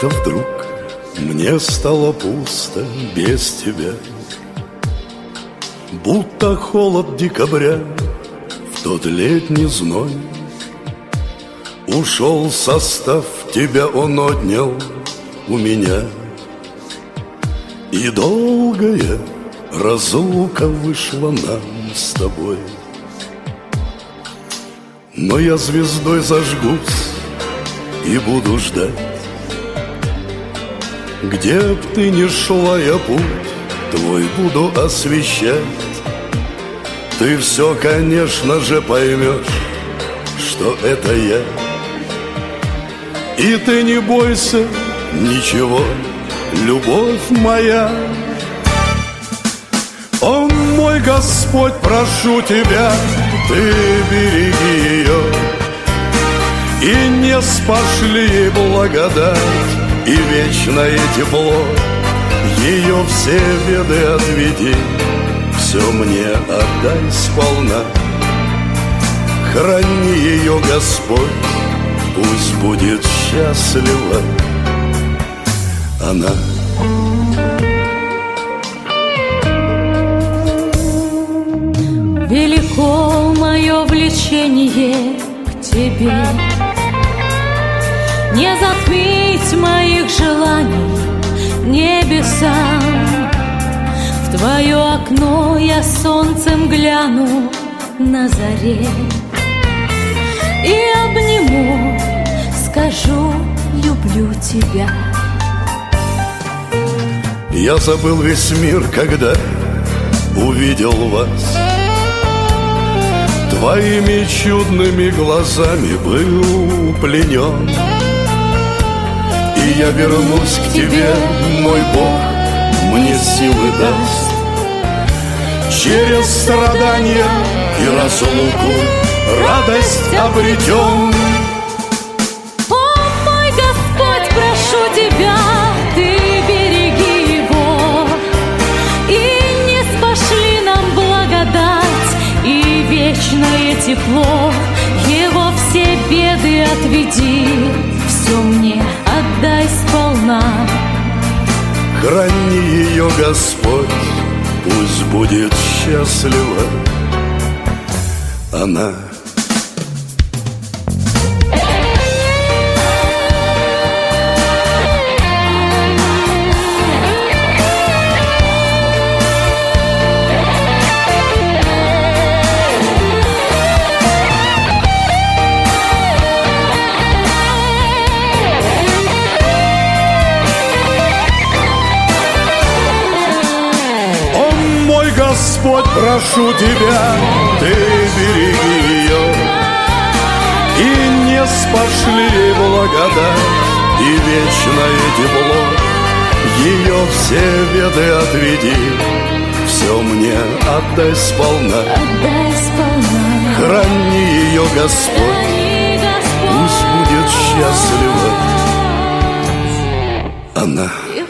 Как-то вдруг мне стало пусто без тебя, будто холод декабря в тот летний зной. Ушел состав, тебя он отнял у меня, и долгая разлука вышла нам с тобой. Но я звездой зажгусь и буду ждать. Где б ты ни шла, я путь твой буду освещать. Ты все, конечно же, поймешь, что это я. И ты не бойся ничего, любовь моя. О, мой Господь, прошу тебя, ты береги ее, и не спошли ей благодать и вечное тепло. Ее все беды отведи, все мне отдай сполна. Храни ее, Господь, пусть будет счастлива она. Велико мое влечение к тебе, не затмить моих желаний небесам. В твое окно я солнцем гляну на заре и обниму, скажу, люблю тебя. Я забыл весь мир, когда увидел вас. Твоими чудными глазами был пленен. И я вернусь к тебе, мой Бог мне силы даст. Через страдания и разлуку радость обретем. О, мой Господь, прошу тебя, ты береги его, и не спошли нам благодать и вечное тепло. Его все беды отведи, все мне отдай сполна. Храни ее, Господь, пусть будет счастлива она. Господь, прошу тебя, ты береги ее, и не спошли благодать и вечное тепло. Ее все беды отведи, все мне отдай сполна. Храни ее, Господь, пусть будет счастлива она.